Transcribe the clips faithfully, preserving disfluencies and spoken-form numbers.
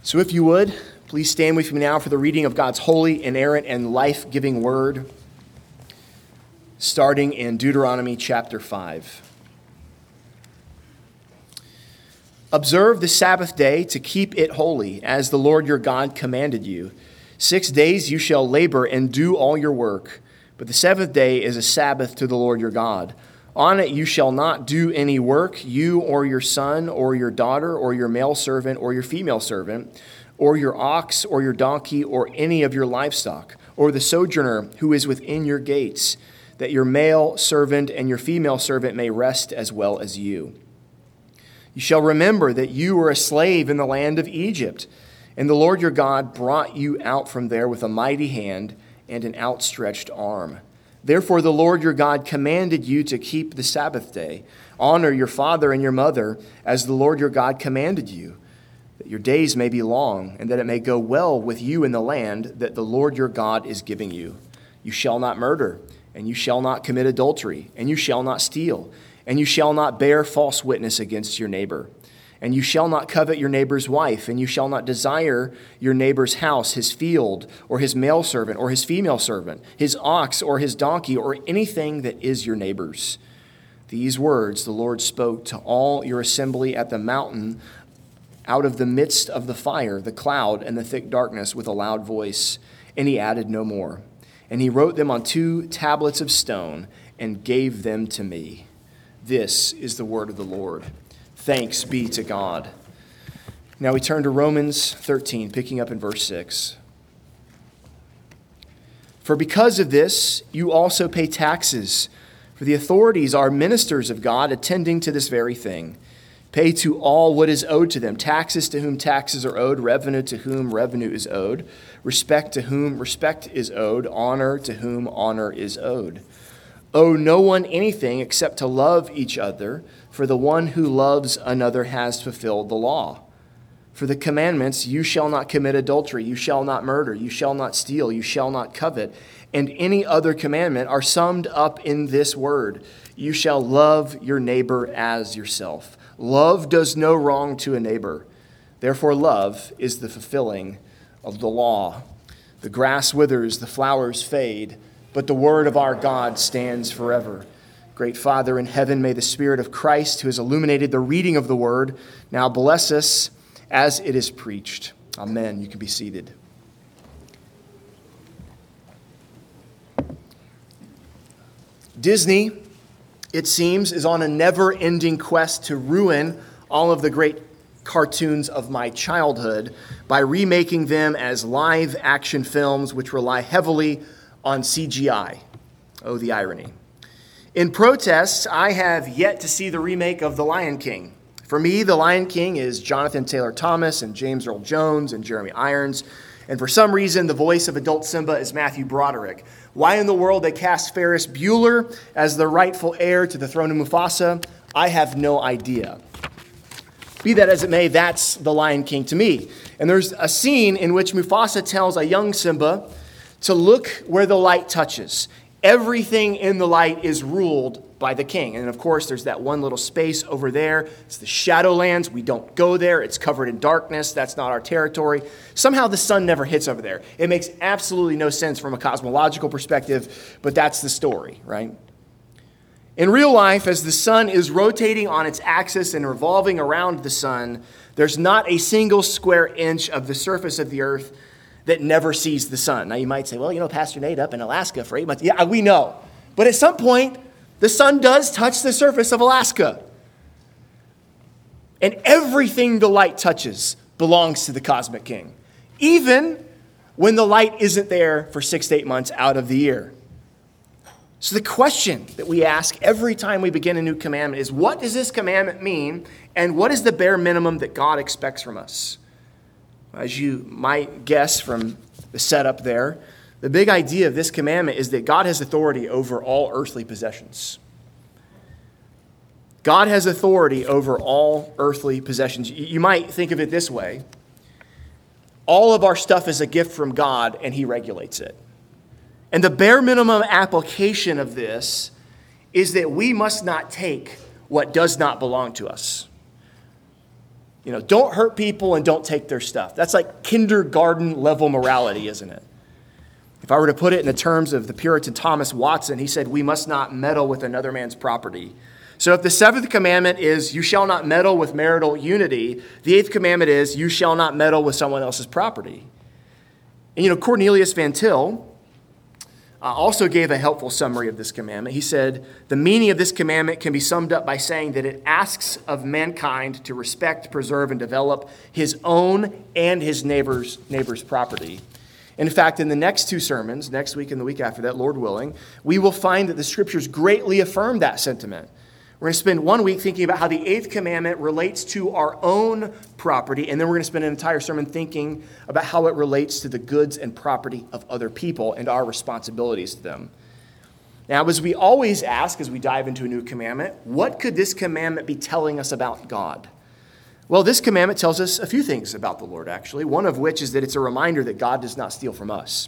So if you would, please stand with me now for the reading of God's holy, inerrant, and life-giving word, starting in Deuteronomy chapter five. Observe the Sabbath day to keep it holy, as the Lord your God commanded you. Six days you shall labor and do all your work, but the seventh day is a Sabbath to the Lord your God. On it you shall not do any work, you or your son or your daughter or your male servant or your female servant, or your ox or your donkey or any of your livestock, or the sojourner who is within your gates, that your male servant and your female servant may rest as well as you. You shall remember that you were a slave in the land of Egypt, and the Lord your God brought you out from there with a mighty hand and an outstretched arm. Therefore the Lord your God commanded you to keep the Sabbath day. Honor your father and your mother as the Lord your God commanded you, that your days may be long, and that it may go well with you in the land that the Lord your God is giving you. You shall not murder, and you shall not commit adultery, and you shall not steal, and you shall not bear false witness against your neighbor. And you shall not covet your neighbor's wife, and you shall not desire your neighbor's house, his field, or his male servant, or his female servant, his ox, or his donkey, or anything that is your neighbor's. These words the Lord spoke to all your assembly at the mountain out of the midst of the fire, the cloud, and the thick darkness with a loud voice. And he added no more. And he wrote them on two tablets of stone and gave them to me. This is the word of the Lord. Thanks be to God. Now we turn to Romans thirteen, picking up in verse six. For because of this, you also pay taxes, for the authorities are ministers of God, attending to this very thing. Pay to all what is owed to them, taxes to whom taxes are owed, revenue to whom revenue is owed, respect to whom respect is owed, honor to whom honor is owed. Owe no one anything except to love each other, for the one who loves another has fulfilled the law. For the commandments, you shall not commit adultery, you shall not murder, you shall not steal, you shall not covet, and any other commandment are summed up in this word: you shall love your neighbor as yourself. Love does no wrong to a neighbor. Therefore, love is the fulfilling of the law. The grass withers, the flowers fade, but the word of our God stands forever. Great Father in heaven, may the Spirit of Christ, who has illuminated the reading of the word, now bless us as it is preached. Amen. You can be seated. Disney, it seems, is on a never-ending quest to ruin all of the great cartoons of my childhood by remaking them as live-action films which rely heavily on C G I. Oh, the irony. In protest, I have yet to see the remake of The Lion King. For me, The Lion King is Jonathan Taylor Thomas and James Earl Jones and Jeremy Irons. And for some reason, the voice of adult Simba is Matthew Broderick. Why in the world they cast Ferris Bueller as the rightful heir to the throne of Mufasa, I have no idea. Be that as it may, that's The Lion King to me. And there's a scene in which Mufasa tells a young Simba to look where the light touches. Everything in the light is ruled by the king. And of course, there's that one little space over there. It's the Shadowlands. We don't go there. It's covered in darkness. That's not our territory. Somehow the sun never hits over there. It makes absolutely no sense from a cosmological perspective, but that's the story, right? In real life, as the sun is rotating on its axis and revolving around the sun, there's not a single square inch of the surface of the earth that never sees the sun. Now you might say, well, you know, Pastor Nate up in Alaska for eight months. Yeah, we know. But at some point, the sun does touch the surface of Alaska. And everything the light touches belongs to the cosmic king, even when the light isn't there for six to eight months out of the year. So the question that we ask every time we begin a new commandment is, what does this commandment mean? And what is the bare minimum that God expects from us? As you might guess from the setup there, the big idea of this commandment is that God has authority over all earthly possessions. God has authority over all earthly possessions. You might think of it this way. All of our stuff is a gift from God, and he regulates it. And the bare minimum application of this is that we must not take what does not belong to us. You know, don't hurt people and don't take their stuff. That's like kindergarten level morality, isn't it? If I were to put it in the terms of the Puritan Thomas Watson, he said, we must not meddle with another man's property. So if the seventh commandment is, you shall not meddle with marital unity, the eighth commandment is, you shall not meddle with someone else's property. And you know, Cornelius Van Til uh, also gave a helpful summary of this commandment. He said, the meaning of this commandment can be summed up by saying that it asks of mankind to respect, preserve, and develop his own and his neighbor's, neighbor's property. In fact, in the next two sermons, next week and the week after that, Lord willing, we will find that the scriptures greatly affirm that sentiment. We're going to spend one week thinking about how the eighth commandment relates to our own property, and then we're going to spend an entire sermon thinking about how it relates to the goods and property of other people and our responsibilities to them. Now, as we always ask as we dive into a new commandment, what could this commandment be telling us about God? Well, this commandment tells us a few things about the Lord, actually, one of which is that it's a reminder that God does not steal from us.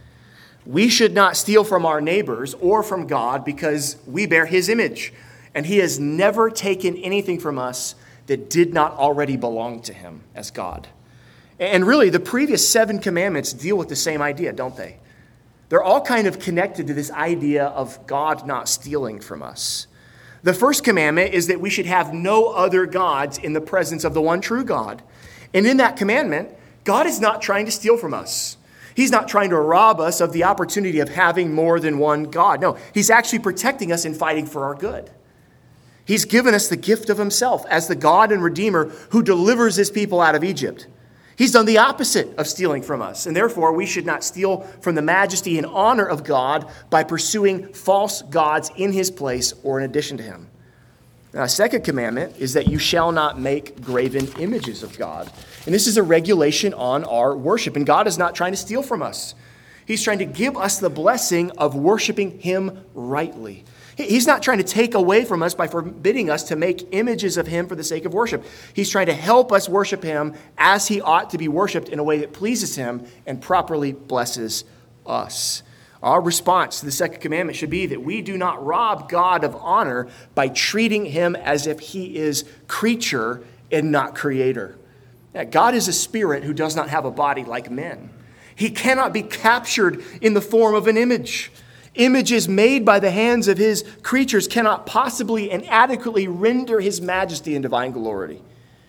We should not steal from our neighbors or from God because we bear his image. And he has never taken anything from us that did not already belong to him as God. And really, the previous seven commandments deal with the same idea, don't they? They're all kind of connected to this idea of God not stealing from us. The first commandment is that we should have no other gods in the presence of the one true God. And in that commandment, God is not trying to steal from us. He's not trying to rob us of the opportunity of having more than one God. No, he's actually protecting us and fighting for our good. He's given us the gift of himself as the God and Redeemer who delivers his people out of Egypt. He's done the opposite of stealing from us, and therefore we should not steal from the majesty and honor of God by pursuing false gods in his place or in addition to him. Now, a second commandment is that you shall not make graven images of God. And this is a regulation on our worship, and God is not trying to steal from us. He's trying to give us the blessing of worshiping him rightly. He's not trying to take away from us by forbidding us to make images of him for the sake of worship. He's trying to help us worship him as he ought to be worshiped in a way that pleases him and properly blesses us. Our response to the second commandment should be that we do not rob God of honor by treating him as if he is creature and not creator. God is a spirit who does not have a body like men. He cannot be captured in the form of an image. Images made by the hands of his creatures cannot possibly and adequately render his majesty and divine glory.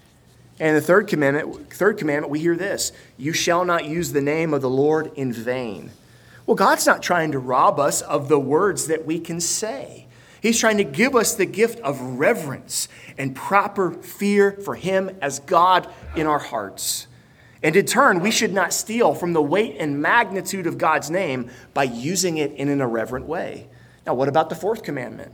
And the third commandment, third commandment, we hear this: you shall not use the name of the Lord in vain. Well, God's not trying to rob us of the words that we can say. He's trying to give us the gift of reverence and proper fear for him as God in our hearts. And in turn, we should not steal from the weight and magnitude of God's name by using it in an irreverent way. Now, what about the fourth commandment?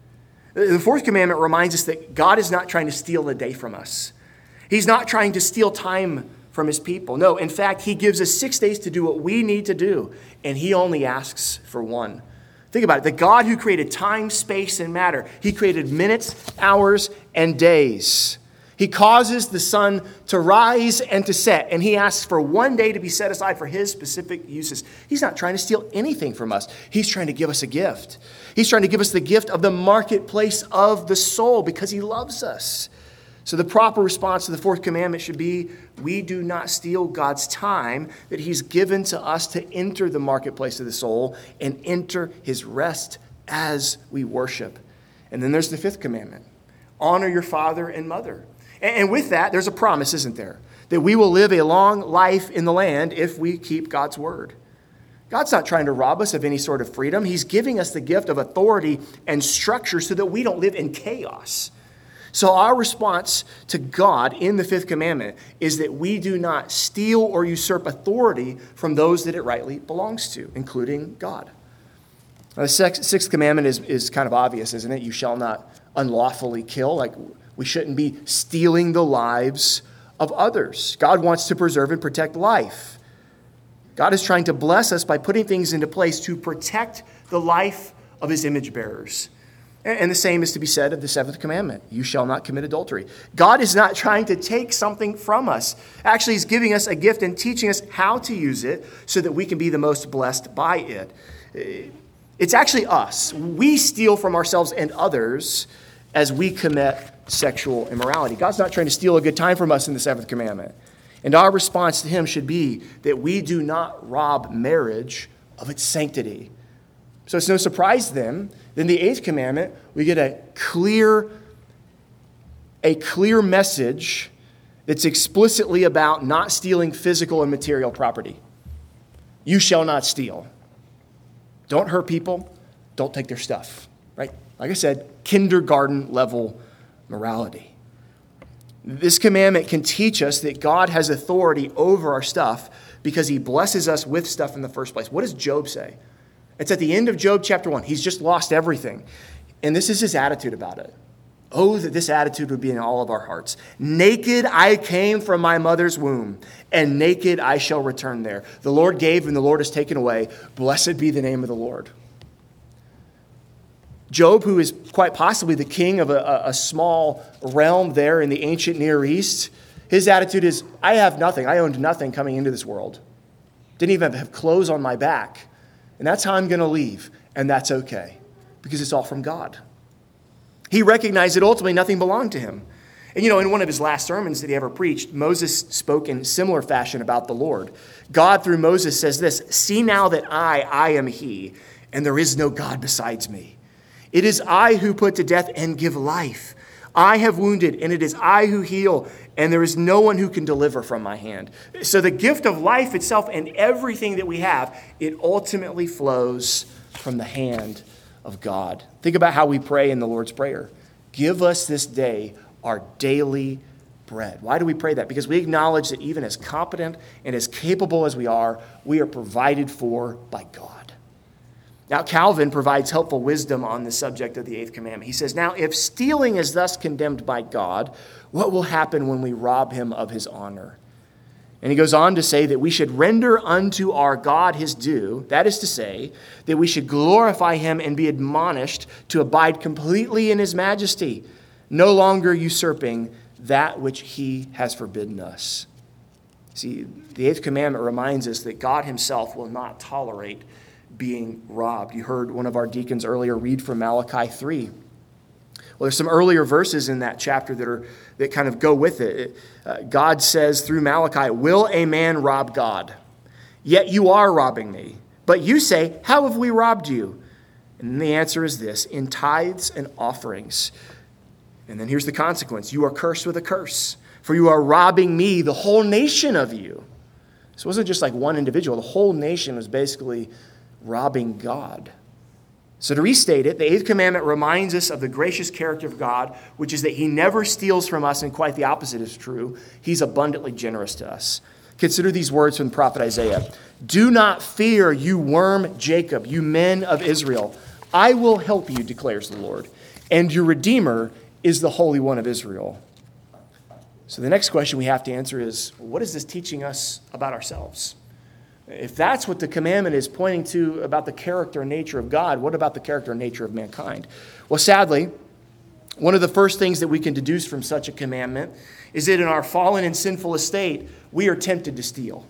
The fourth commandment reminds us that God is not trying to steal a day from us. He's not trying to steal time from his people. No, in fact, he gives us six days to do what we need to do, and he only asks for one. Think about it. The God who created time, space, and matter, he created minutes, hours, and days. He causes the sun to rise and to set, and he asks for one day to be set aside for his specific uses. He's not trying to steal anything from us. He's trying to give us a gift. He's trying to give us the gift of the marketplace of the soul because he loves us. So the proper response to the fourth commandment should be, we do not steal God's time that he's given to us to enter the marketplace of the soul and enter his rest as we worship. And then there's the fifth commandment: honor your father and mother. And with that, there's a promise, isn't there? That we will live a long life in the land if we keep God's word. God's not trying to rob us of any sort of freedom. He's giving us the gift of authority and structure so that we don't live in chaos. So our response to God in the fifth commandment is that we do not steal or usurp authority from those that it rightly belongs to, including God. Now, the sixth commandment is, is kind of obvious, isn't it? You shall not unlawfully kill. Like, we shouldn't be stealing the lives of others. God wants to preserve and protect life. God is trying to bless us by putting things into place to protect the life of his image bearers. And the same is to be said of the seventh commandment: you shall not commit adultery. God is not trying to take something from us. Actually, he's giving us a gift and teaching us how to use it so that we can be the most blessed by it. It's actually us. We steal from ourselves and others, as we commit sexual immorality. God's not trying to steal a good time from us in the seventh commandment. And our response to him should be that we do not rob marriage of its sanctity. So it's no surprise then, in the eighth commandment, we get a clear, a clear message that's explicitly about not stealing physical and material property. You shall not steal. Don't hurt people. Don't take their stuff, right? Like I said, kindergarten level morality. This commandment can teach us that God has authority over our stuff because he blesses us with stuff in the first place. What does Job say? It's at the end of Job chapter one. He's just lost everything. And this is his attitude about it. Oh, that this attitude would be in all of our hearts. Naked I came from my mother's womb, and naked I shall return there. The Lord gave and the Lord has taken away. Blessed be the name of the Lord. Job, who is quite possibly the king of a, a small realm there in the ancient Near East, his attitude is, I have nothing. I owned nothing coming into this world. Didn't even have clothes on my back. And that's how I'm going to leave. And that's okay, because it's all from God. He recognized that ultimately nothing belonged to him. And you know, in one of his last sermons that he ever preached, Moses spoke in similar fashion about the Lord. God, through Moses, says this, see now that I, I am he, and there is no God besides me. It is I who put to death and give life. I have wounded, and it is I who heal, and there is no one who can deliver from my hand. So the gift of life itself and everything that we have, it ultimately flows from the hand of God. Think about how we pray in the Lord's Prayer. Give us this day our daily bread. Why do we pray that? Because we acknowledge that even as competent and as capable as we are, we are provided for by God. Now, Calvin provides helpful wisdom on the subject of the eighth commandment. He says, now, if stealing is thus condemned by God, what will happen when we rob him of his honor? And he goes on to say that we should render unto our God his due. That is to say, that we should glorify him and be admonished to abide completely in his majesty, no longer usurping that which he has forbidden us. See, the eighth commandment reminds us that God himself will not tolerate being robbed. You heard one of our deacons earlier read from Malachi three. Well, there's some earlier verses in that chapter that are that kind of go with it. Uh, God says through Malachi, will a man rob God? Yet you are robbing me. But you say, how have we robbed you? And the answer is this, in tithes and offerings. And then here's the consequence. You are cursed with a curse, for you are robbing me, the whole nation of you. So it wasn't just like one individual. The whole nation was basically robbing God. So to restate it, the eighth commandment reminds us of the gracious character of God, which is that he never steals from us, and quite the opposite is true. He's abundantly generous to us. Consider these words from the prophet Isaiah. Do not fear, you worm Jacob, you men of Israel. I will help you, declares the Lord, and your Redeemer is the Holy One of Israel. So the next question we have to answer is, what is this teaching us about ourselves? If that's what the commandment is pointing to about the character and nature of God, what about the character and nature of mankind? Well, sadly, one of the first things that we can deduce from such a commandment is that in our fallen and sinful estate, we are tempted to steal.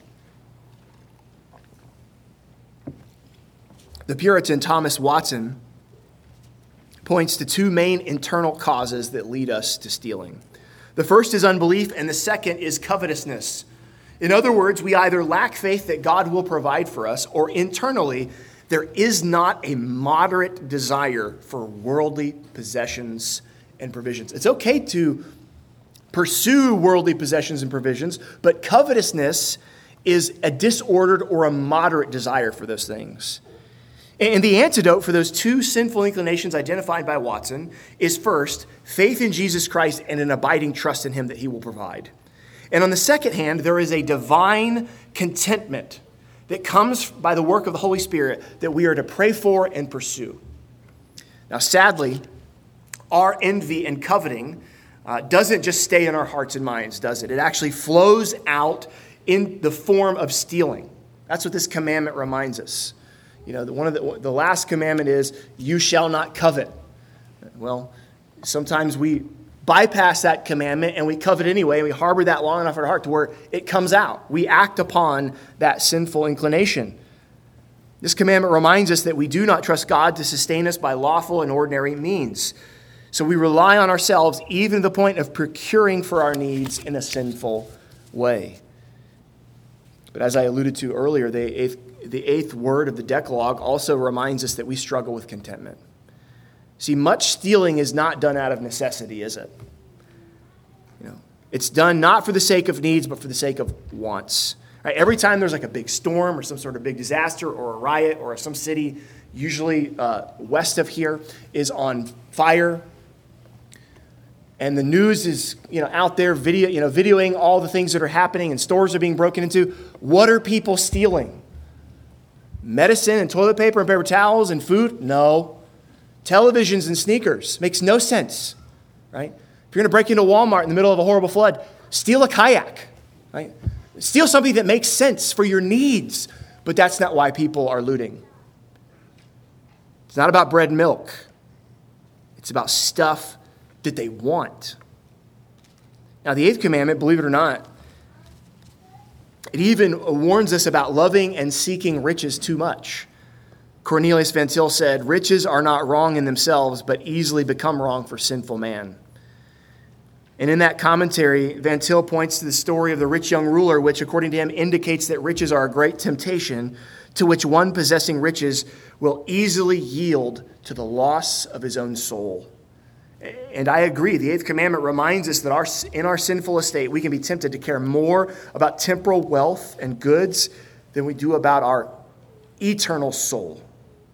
The Puritan Thomas Watson points to two main internal causes that lead us to stealing. The first is unbelief, and the second is covetousness. In other words, we either lack faith that God will provide for us, or internally, there is not a moderate desire for worldly possessions and provisions. It's okay to pursue worldly possessions and provisions, but covetousness is a disordered or a moderate desire for those things. And the antidote for those two sinful inclinations identified by Watson is first, faith in Jesus Christ and an abiding trust in him that he will provide. And on the second hand, there is a divine contentment that comes by the work of the Holy Spirit that we are to pray for and pursue. Now, sadly, our envy and coveting uh, doesn't just stay in our hearts and minds, does it? It actually flows out in the form of stealing. That's what this commandment reminds us. You know, the, one of the, the last commandment is, you shall not covet. Well, sometimes we bypass that commandment and we covet anyway, and we harbor that long enough in our heart to where it comes out. We act upon that sinful inclination. This commandment reminds us that we do not trust God to sustain us by lawful and ordinary means. So we rely on ourselves even to the point of procuring for our needs in a sinful way. But as I alluded to earlier, the eighth, the eighth word of the Decalogue also reminds us that we struggle with contentment. See, much stealing is not done out of necessity, is it? You know, it's done not for the sake of needs, but for the sake of wants. Right? Every time there's like a big storm or some sort of big disaster or a riot or some city, usually uh, west of here, is on fire, and the news is, you know, out there video, you know, videoing all the things that are happening, and stores are being broken into. What are people stealing? Medicine and toilet paper and paper towels and food? No. Televisions and sneakers. Makes no sense, right? If you're going to break into Walmart in the middle of a horrible flood, steal a kayak, right? Steal something that makes sense for your needs. But that's not why people are looting. It's not about bread and milk. It's about stuff that they want. Now, the eighth commandment, believe it or not, it even warns us about loving and seeking riches too much. Cornelius Van Til said, "Riches are not wrong in themselves, but easily become wrong for sinful man." And in that commentary, Van Til points to the story of the rich young ruler, which, according to him, indicates that riches are a great temptation to which one possessing riches will easily yield to the loss of his own soul. And I agree. The eighth commandment reminds us that our, in our sinful estate, we can be tempted to care more about temporal wealth and goods than we do about our eternal soul.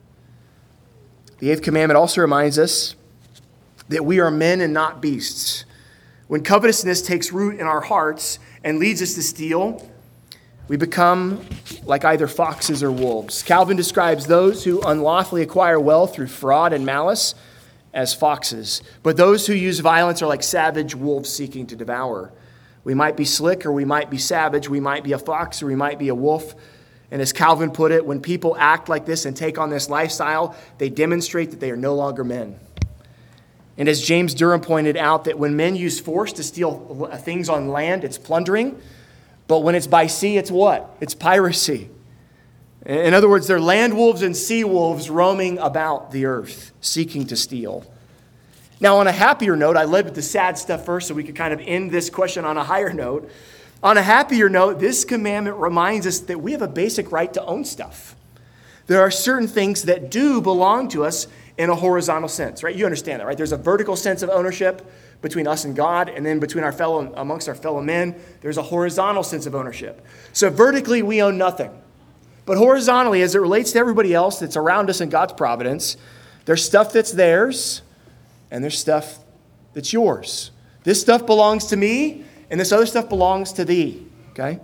The eighth commandment also reminds us that we are men and not beasts. When covetousness takes root in our hearts and leads us to steal, we become like either foxes or wolves. Calvin describes those who unlawfully acquire wealth through fraud and malice as foxes, but those who use violence are like savage wolves seeking to devour. We might be slick or we might be savage, we might be a fox or we might be a wolf. And as Calvin put it, when people act like this and take on this lifestyle, they demonstrate that they are no longer men. And as James Durham pointed out, that when men use force to steal things on land, it's plundering. But when it's by sea, it's what? It's piracy. In other words, they're land wolves and sea wolves roaming about the earth, seeking to steal. Now, on a happier note, I led with the sad stuff first so we could kind of end this question on a higher note. On a happier note, this commandment reminds us that we have a basic right to own stuff. There are certain things that do belong to us in a horizontal sense, right? You understand that, right? There's a vertical sense of ownership between us and God, and then between our fellow, amongst our fellow men, there's a horizontal sense of ownership. So vertically, we own nothing. But horizontally, as it relates to everybody else that's around us in God's providence, there's stuff that's theirs, and there's stuff that's yours. This stuff belongs to me, and this other stuff belongs to thee, okay?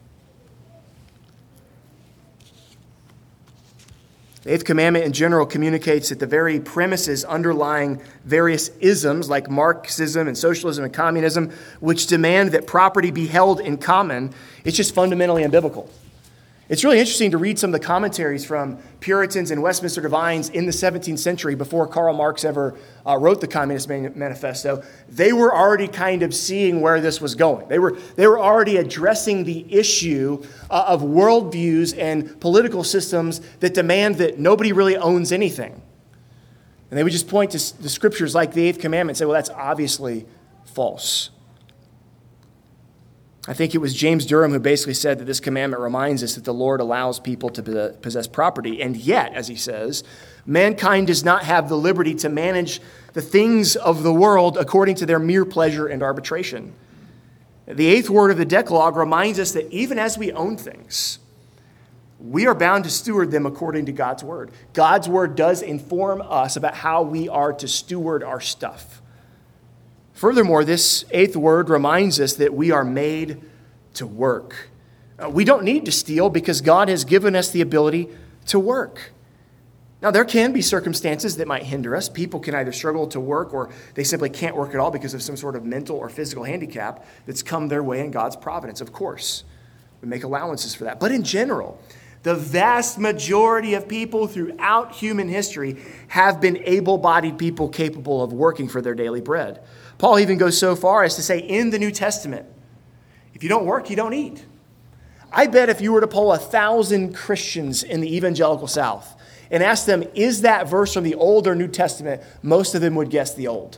The eighth commandment in general communicates that the very premises underlying various isms like Marxism and socialism and communism, which demand that property be held in common, it's just fundamentally unbiblical. It's really interesting to read some of the commentaries from Puritans and Westminster Divines in the seventeenth century before Karl Marx ever uh, wrote the Communist Manifesto. They were already kind of seeing where this was going. They were, they were already addressing the issue uh, of worldviews and political systems that demand that nobody really owns anything. And they would just point to the scriptures like the eighth commandment and say, well, that's obviously false. I think it was James Durham who basically said that this commandment reminds us that the Lord allows people to possess property. And yet, as he says, mankind does not have the liberty to manage the things of the world according to their mere pleasure and arbitration. The eighth word of the Decalogue reminds us that even as we own things, we are bound to steward them according to God's word. God's word does inform us about how we are to steward our stuff. Furthermore, this eighth word reminds us that we are made to work. Uh, we don't need to steal because God has given us the ability to work. Now, there can be circumstances that might hinder us. People can either struggle to work or they simply can't work at all because of some sort of mental or physical handicap that's come their way in God's providence. Of course, we make allowances for that. But in general, the vast majority of people throughout human history have been able-bodied people capable of working for their daily bread. Paul even goes so far as to say in the New Testament, if you don't work, you don't eat. I bet if you were to poll a thousand Christians in the evangelical South and asked them, is that verse from the Old or New Testament? Most of them would guess the Old.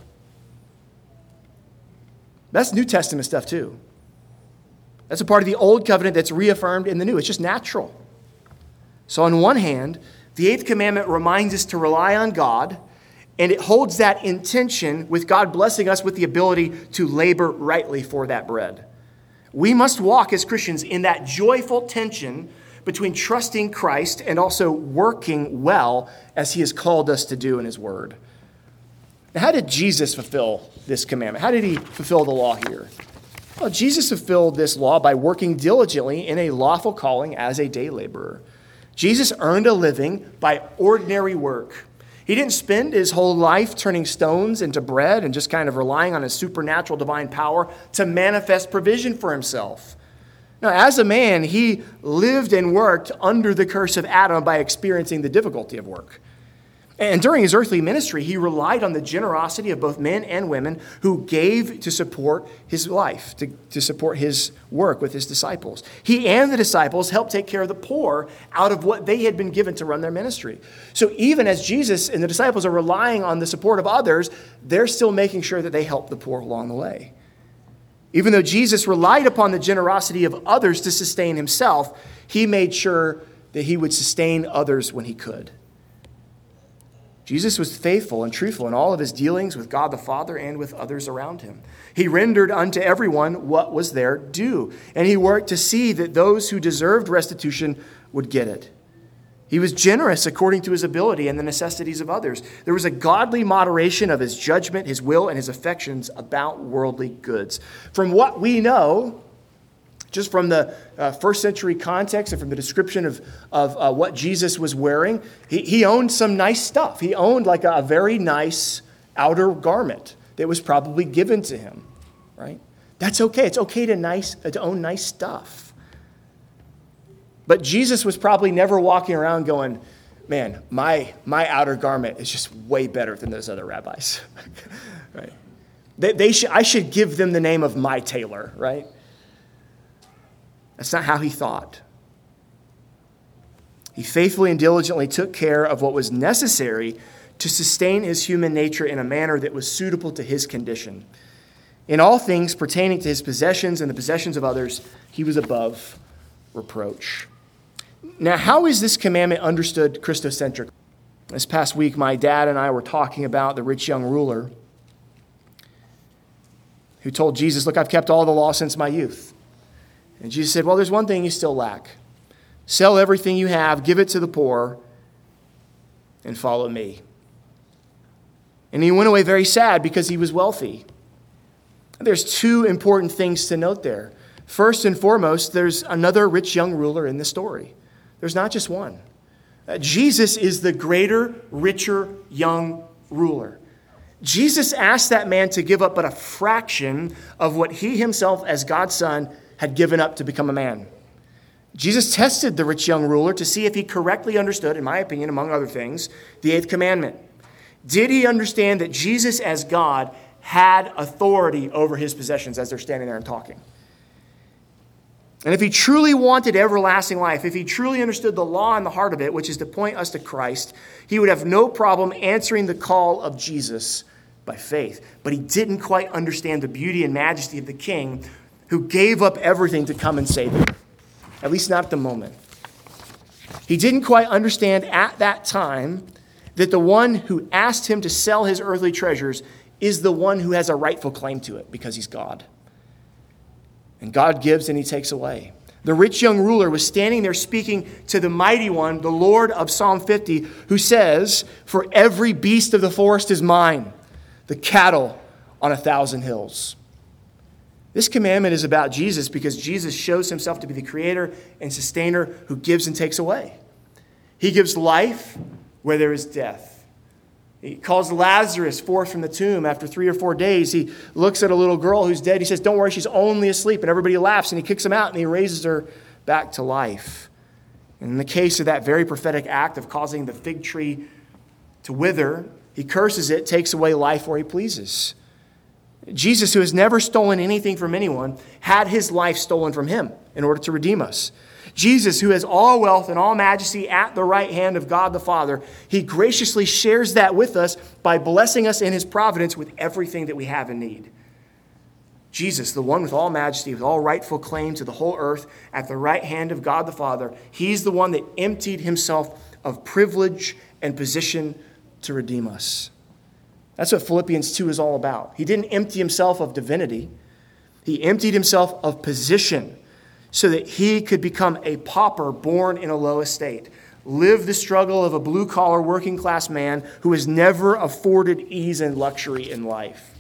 That's New Testament stuff too. That's a part of the Old Covenant that's reaffirmed in the New. It's just natural. So on one hand, the Eighth Commandment reminds us to rely on God, and it holds that intention with God blessing us with the ability to labor rightly for that bread. We must walk as Christians in that joyful tension between trusting Christ and also working well as he has called us to do in his word. Now, how did Jesus fulfill this commandment? How did he fulfill the law here? Well, Jesus fulfilled this law by working diligently in a lawful calling as a day laborer. Jesus earned a living by ordinary work. He didn't spend his whole life turning stones into bread and just kind of relying on his supernatural divine power to manifest provision for himself. Now, as a man, he lived and worked under the curse of Adam by experiencing the difficulty of work. And during his earthly ministry, he relied on the generosity of both men and women who gave to support his life, to, to support his work with his disciples. He and the disciples helped take care of the poor out of what they had been given to run their ministry. So even as Jesus and the disciples are relying on the support of others, they're still making sure that they help the poor along the way. Even though Jesus relied upon the generosity of others to sustain himself, he made sure that he would sustain others when he could. Jesus was faithful and truthful in all of his dealings with God the Father and with others around him. He rendered unto everyone what was their due, and he worked to see that those who deserved restitution would get it. He was generous according to his ability and the necessities of others. There was a godly moderation of his judgment, his will, and his affections about worldly goods. From what we know, just from the uh, first century context and from the description of, of uh, what Jesus was wearing, he, he owned some nice stuff. He owned like a, a very nice outer garment that was probably given to him, right? That's okay. It's okay to, nice, to own nice stuff. But Jesus was probably never walking around going, man, my, my outer garment is just way better than those other rabbis, right? They, they should, I should give them the name of my tailor, right? That's not how he thought. He faithfully and diligently took care of what was necessary to sustain his human nature in a manner that was suitable to his condition. In all things pertaining to his possessions and the possessions of others, he was above reproach. Now, how is this commandment understood Christocentric? This past week, my dad and I were talking about the rich young ruler who told Jesus, look, I've kept all the law since my youth. And Jesus said, well, there's one thing you still lack. Sell everything you have, give it to the poor, and follow me. And he went away very sad because he was wealthy. There's two important things to note there. First and foremost, there's another rich young ruler in the story. There's not just one. Uh, Jesus is the greater, richer young ruler. Jesus asked that man to give up but a fraction of what he himself as God's son had given up to become a man. Jesus tested the rich young ruler to see if he correctly understood, in my opinion, among other things, the eighth commandment. Did he understand that Jesus as God had authority over his possessions as they're standing there and talking? And if he truly wanted everlasting life, if he truly understood the law and the heart of it, which is to point us to Christ, he would have no problem answering the call of Jesus by faith. But he didn't quite understand the beauty and majesty of the King who gave up everything to come and save him, at least not at the moment. He didn't quite understand at that time that the one who asked him to sell his earthly treasures is the one who has a rightful claim to it because he's God. And God gives and he takes away. The rich young ruler was standing there speaking to the mighty one, the Lord of Psalm fifty, who says, for every beast of the forest is mine, the cattle on a thousand hills. This commandment is about Jesus because Jesus shows himself to be the creator and sustainer who gives and takes away. He gives life where there is death. He calls Lazarus forth from the tomb after three or four days. He looks at a little girl who's dead. He says, don't worry, she's only asleep. And everybody laughs and he kicks him out and he raises her back to life. And in the case of that very prophetic act of causing the fig tree to wither, he curses it, takes away life where he pleases. Jesus, who has never stolen anything from anyone, had his life stolen from him in order to redeem us. Jesus, who has all wealth and all majesty at the right hand of God the Father, he graciously shares that with us by blessing us in his providence with everything that we have and need. Jesus, the one with all majesty, with all rightful claim to the whole earth at the right hand of God the Father, he's the one that emptied himself of privilege and position to redeem us. That's what Philippians two is all about. He didn't empty himself of divinity. He emptied himself of position so that he could become a pauper born in a low estate, live the struggle of a blue-collar working-class man who was never afforded ease and luxury in life.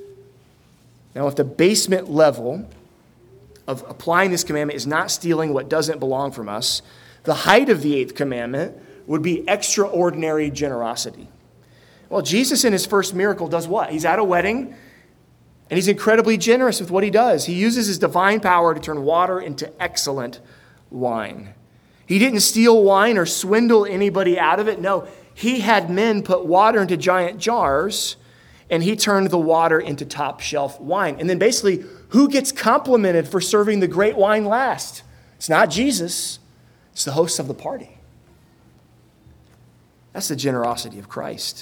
Now, if the basement level of applying this commandment is not stealing what doesn't belong from us, the height of the eighth commandment would be extraordinary generosity. Well, Jesus in his first miracle does what? He's at a wedding, and he's incredibly generous with what he does. He uses his divine power to turn water into excellent wine. He didn't steal wine or swindle anybody out of it. No, he had men put water into giant jars, and he turned the water into top shelf wine. And then basically, who gets complimented for serving the great wine last? It's not Jesus. It's the host of the party. That's the generosity of Christ.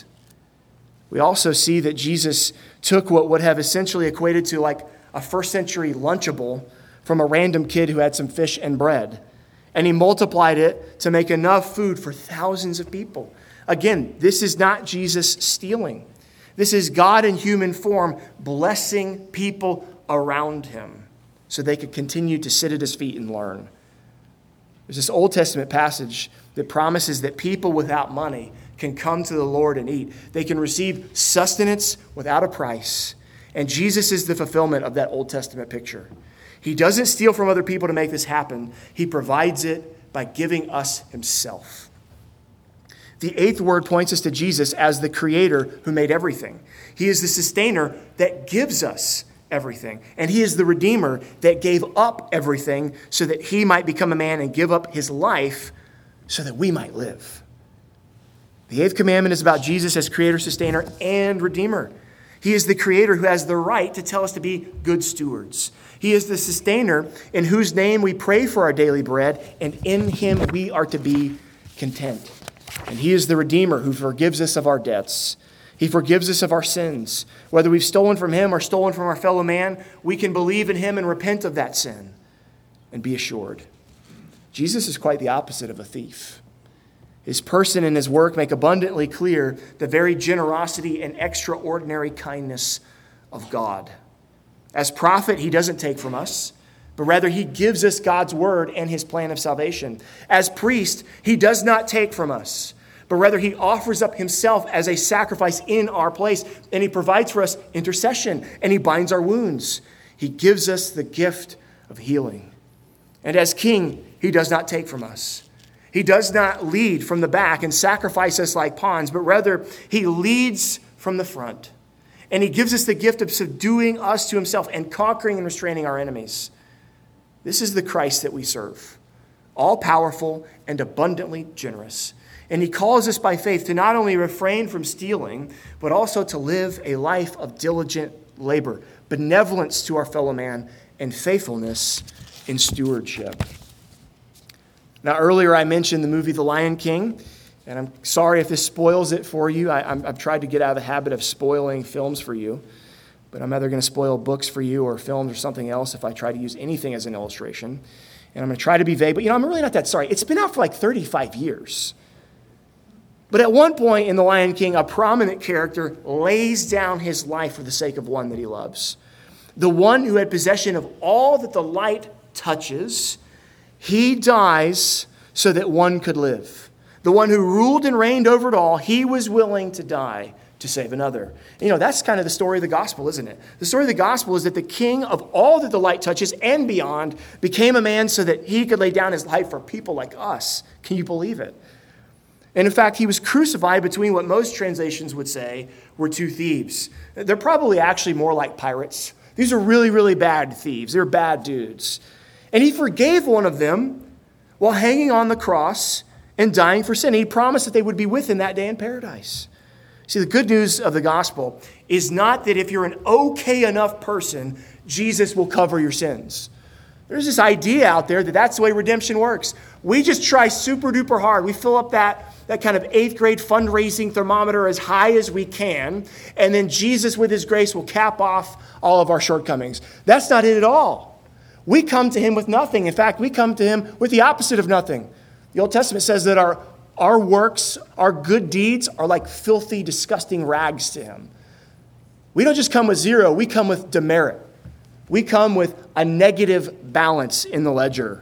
We also see that Jesus took what would have essentially equated to like a first century Lunchable from a random kid who had some fish and bread, and he multiplied it to make enough food for thousands of people. Again, this is not Jesus stealing. This is God in human form blessing people around him so they could continue to sit at his feet and learn. There's this Old Testament passage that promises that people without money can come to the Lord and eat. They can receive sustenance without a price. And Jesus is the fulfillment of that Old Testament picture. He doesn't steal from other people to make this happen. He provides it by giving us himself. The eighth word points us to Jesus as the creator who made everything. He is the sustainer that gives us everything. And he is the redeemer that gave up everything so that he might become a man and give up his life so that we might live. The eighth commandment is about Jesus as creator, sustainer, and redeemer. He is the creator who has the right to tell us to be good stewards. He is the sustainer in whose name we pray for our daily bread, and in him we are to be content. And he is the redeemer who forgives us of our debts. He forgives us of our sins. Whether we've stolen from him or stolen from our fellow man, we can believe in him and repent of that sin and be assured. Jesus is quite the opposite of a thief. His person and his work make abundantly clear the very generosity and extraordinary kindness of God. As prophet, he doesn't take from us, but rather he gives us God's word and his plan of salvation. As priest, he does not take from us, but rather he offers up himself as a sacrifice in our place, and he provides for us intercession, and he binds our wounds. He gives us the gift of healing. And as king, he does not take from us. He does not lead from the back and sacrifice us like pawns, but rather he leads from the front. And he gives us the gift of subduing us to himself and conquering and restraining our enemies. This is the Christ that we serve, all-powerful and abundantly generous. And he calls us by faith to not only refrain from stealing, but also to live a life of diligent labor, benevolence to our fellow man, and faithfulness in stewardship. Now, earlier I mentioned the movie The Lion King, and I'm sorry if this spoils it for you. I, I'm, I've tried to get out of the habit of spoiling films for you, but I'm either going to spoil books for you or films or something else if I try to use anything as an illustration. And I'm going to try to be vague, but you know, I'm really not that sorry. It's been out for like thirty-five years. But at one point in The Lion King, a prominent character lays down his life for the sake of one that he loves. The one who had possession of all that the light touches. He dies so that one could live. The one who ruled and reigned over it all, he was willing to die to save another. And you know, that's kind of the story of the gospel, isn't it? The story of the gospel is that the king of all that the light touches and beyond became a man so that he could lay down his life for people like us. Can you believe it? And in fact, he was crucified between what most translations would say were two thieves. They're probably actually more like pirates. These are really, really bad thieves. They're bad dudes. And he forgave one of them while hanging on the cross and dying for sin. He promised that they would be with him that day in paradise. See, the good news of the gospel is not that if you're an okay enough person, Jesus will cover your sins. There's this idea out there that that's the way redemption works. We just try super duper hard. We fill up that, that kind of eighth grade fundraising thermometer as high as we can, and then Jesus with his grace will cap off all of our shortcomings. That's not it at all. We come to him with nothing. In fact, we come to him with the opposite of nothing. The Old Testament says that our, our works, our good deeds are like filthy, disgusting rags to him. We don't just come with zero, we come with demerit. We come with a negative balance in the ledger.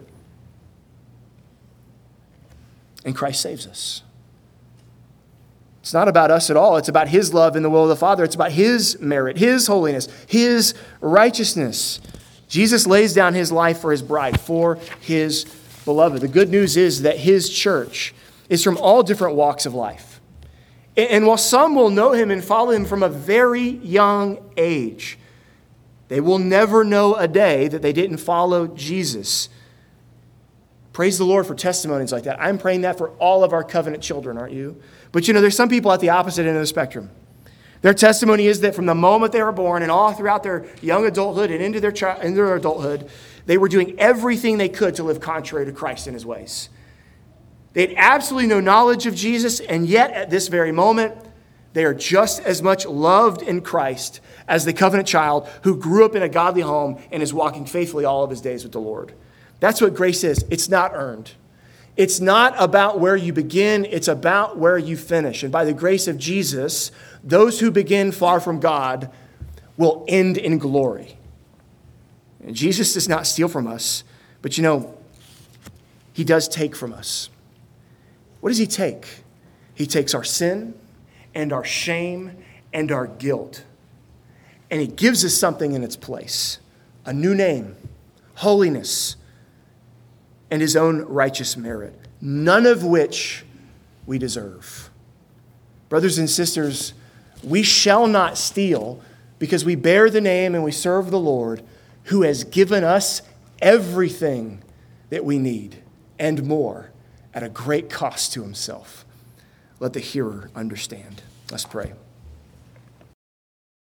And Christ saves us. It's not about us at all. It's about his love and the will of the Father. It's about his merit, his holiness, his righteousness. Jesus lays down his life for his bride, for his beloved. The good news is that his church is from all different walks of life. And while some will know him and follow him from a very young age, they will never know a day that they didn't follow Jesus. Praise the Lord for testimonies like that. I'm praying that for all of our covenant children, aren't you? But you know, there's some people at the opposite end of the spectrum. Their testimony is that from the moment they were born and all throughout their young adulthood and into their, chi- into their adulthood, they were doing everything they could to live contrary to Christ and his ways. They had absolutely no knowledge of Jesus, and yet at this very moment, they are just as much loved in Christ as the covenant child who grew up in a godly home and is walking faithfully all of his days with the Lord. That's what grace is. It's not earned. It's not about where you begin. It's about where you finish. And by the grace of Jesus, those who begin far from God will end in glory. And Jesus does not steal from us, but you know, he does take from us. What does he take? He takes our sin and our shame and our guilt. And he gives us something in its place. A new name, holiness, and his own righteous merit. None of which we deserve. Brothers and sisters, we shall not steal because we bear the name and we serve the Lord who has given us everything that we need and more at a great cost to himself. Let the hearer understand. Let's pray.